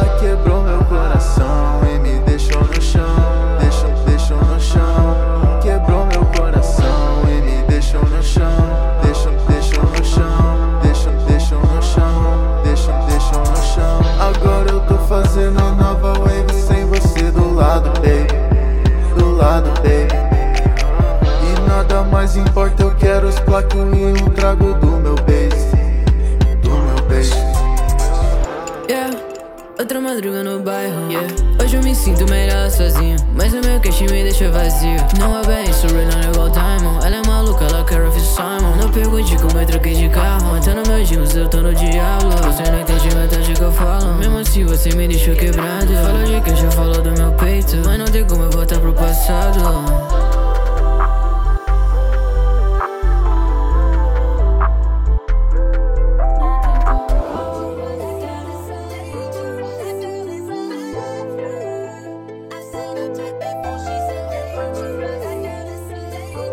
Ela quebrou meu coração e me deixou no chão, deixou no chão. Quebrou meu coração e me deixou no chão, deixou no chão, deixou no chão, deixou no chão. Agora eu tô fazendo a nova wave sem você do lado, baby, do lado, baby. E nada mais importa, eu quero os placos e um trago do meu bass, do meu bass. Yeah, outra madruga no bairro, yeah. Hoje eu me sinto melhor sozinho, mas o meu cash me deixa vazio. Não é bem isso, Rihanna igual Diamond. Ela é maluca, ela quer ouvir Simon. Não pergunte como eu troquei de carro. Tá no meu jeans, eu tô no diabo. Você não entende metade que eu falo. Mesmo assim você me deixou quebrado. Fala de cash, eu falo do meu peito, mas não tem como eu voltar pro passado.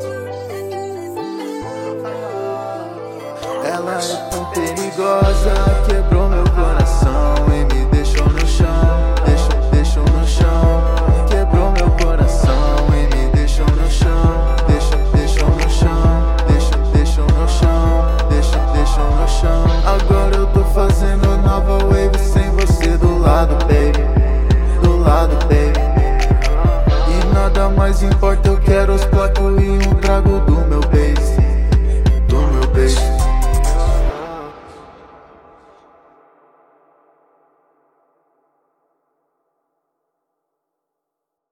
Ela é tão perigosa.